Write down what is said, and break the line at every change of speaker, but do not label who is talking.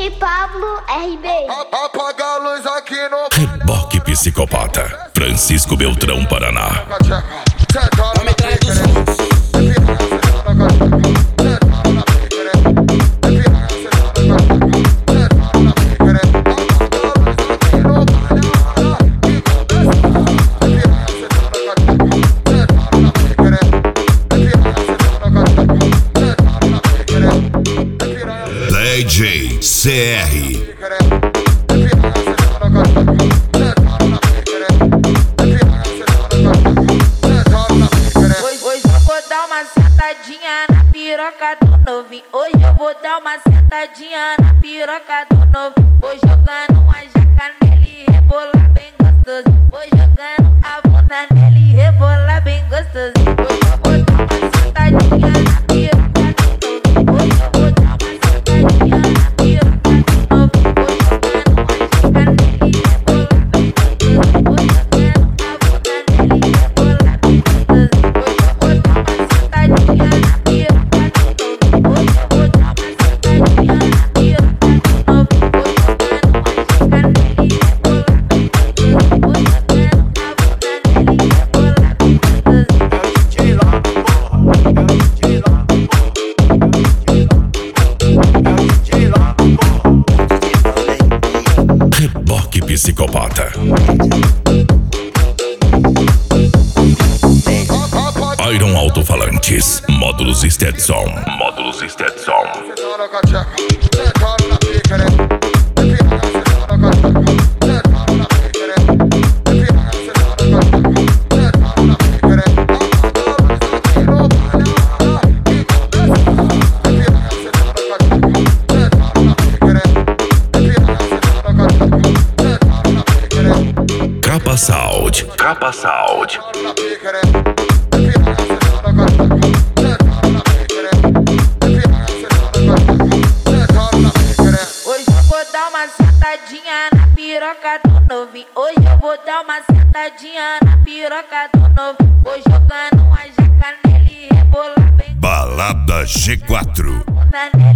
DJ Pablo RB.
Apaga a luz aqui no
Reboque Psicopata, Francisco Beltrão, Paraná.
Vai me trazer dos frutos.
DJ CR.
Hoje eu vou dar uma sentadinha na piroca do novinho. Hoje eu vou dar uma sentadinha na piroca do novinho. Vou jogando uma jaca nele e rebolar bem gostoso. Vou jogando a bunda nele e rebolar bem gostoso. Hoje eu vou dar uma sentadinha na piroca do novinho. Hoje eu vou dar uma sentadinha na piroca do novinho. Vou jogando uma jaca nele e rebolar bem gostoso. Vou jogando a bunda nele e rebolar bem gostoso.
Reboque Psicopata. Iron Alto-Falantes, módulos Stetson. Módulos Stetson. Capa Sound. Capa Sound.
Hoje eu vou dar uma sentadinha na piroca do novinho. Hoje eu vou dar uma sentadinha na piroca do novinho. Vou jogando uma jaca nele e rebolar bem.
Balada G4.
Bunda nele